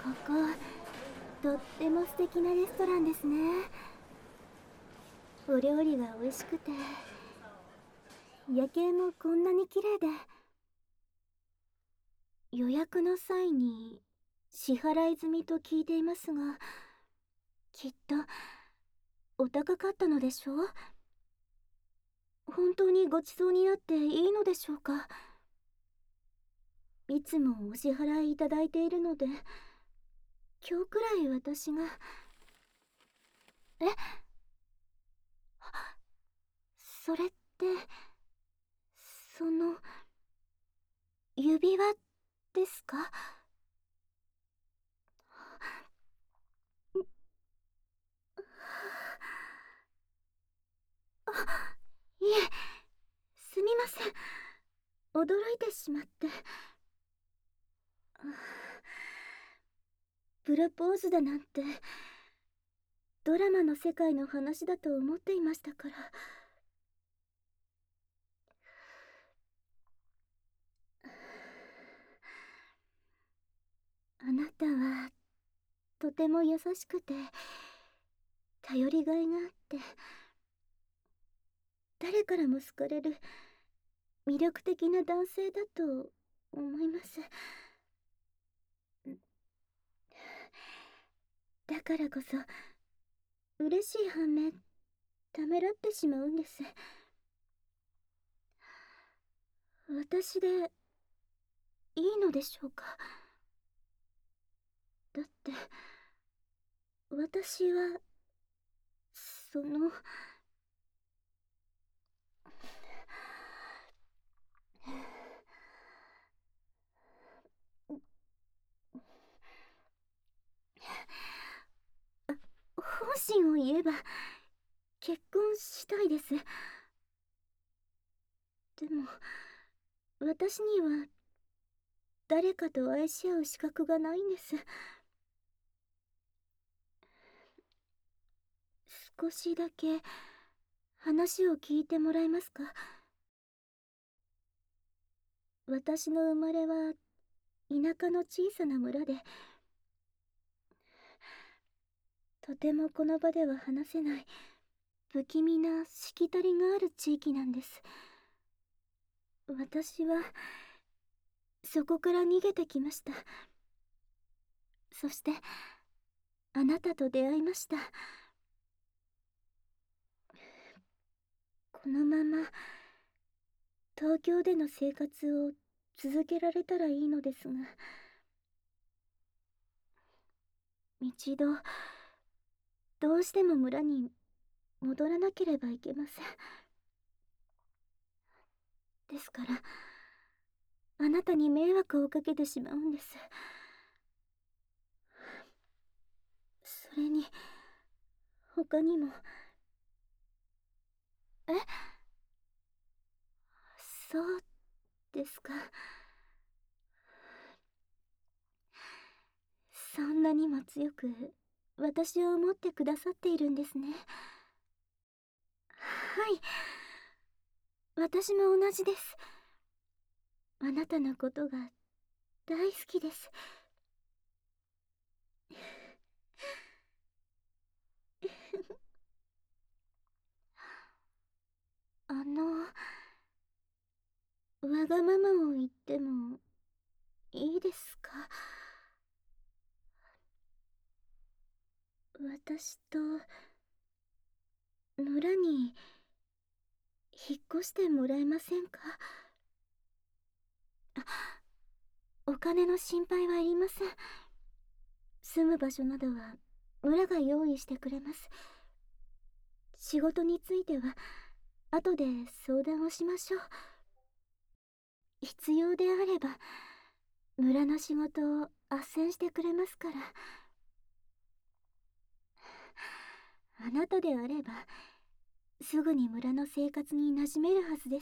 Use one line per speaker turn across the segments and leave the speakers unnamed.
とっても素敵なレストランですね。お料理が美味しくて、夜景もこんなに綺麗で。予約の際に支払い済みと聞いていますが、きっとお高かったのでしょう。本当にご馳走になっていいのでしょうか。いつもお支払いいただいているので、今日くらい私が。え、それって、その、指輪ですか？あ、いえ、すみません。驚いてしまって。プロポーズだなんて、ドラマの世界の話だと思っていましたから。あなたはとても優しくて頼りがいがあって、誰からも好かれる魅力的な男性だと思います。だからこそ嬉しい反面ためらってしまうんです。私でいいのでしょうか。だって私はその本心を言えば結婚したいです。でも私には誰かと愛し合う資格がないんです。少しだけ話を聞いてもらえますか？私の生まれは田舎の小さな村で、とてもこの場では話せない不気味なしきたりがある地域なんです。私はそこから逃げてきました。そしてあなたと出会いました。このまま東京での生活を続けられたらいいのですが、一度どうしても村に戻らなければいけません。ですからあなたに迷惑をかけてしまうんです。それに他にも。え、そうですか。そんなにも強く私を思ってくださっているんですね。はい、私も同じです。あなたのことが大好きです。わがままを言ってもいいですか？私と村に引っ越してもらえませんか？お金の心配はいりません。住む場所などは村が用意してくれます。仕事については後で相談をしましょう。必要であれば村の仕事を斡旋してくれますから。あなたであればすぐに村の生活に馴染めるはずです。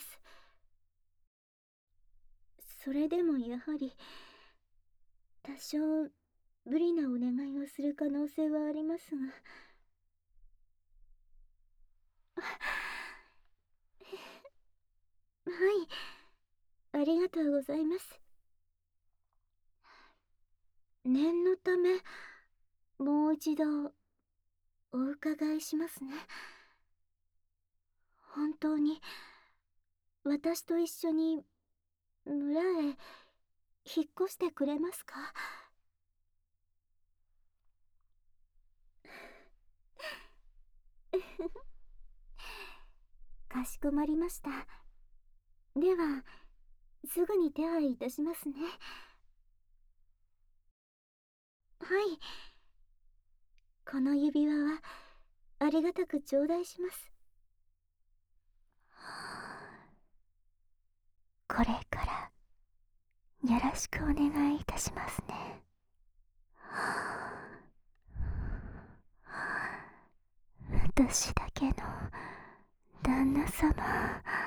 それでもやはり多少無理なお願いをする可能性はありますが。はい、ありがとうございます。 念のためもう一度お伺いしますね。本当に私と一緒に村へ引っ越してくれますか？かしこまりました。ではすぐに手配いたしますね。はい、この指輪はありがたく頂戴します。これからよろしくお願いいたしますね。私だけの旦那様。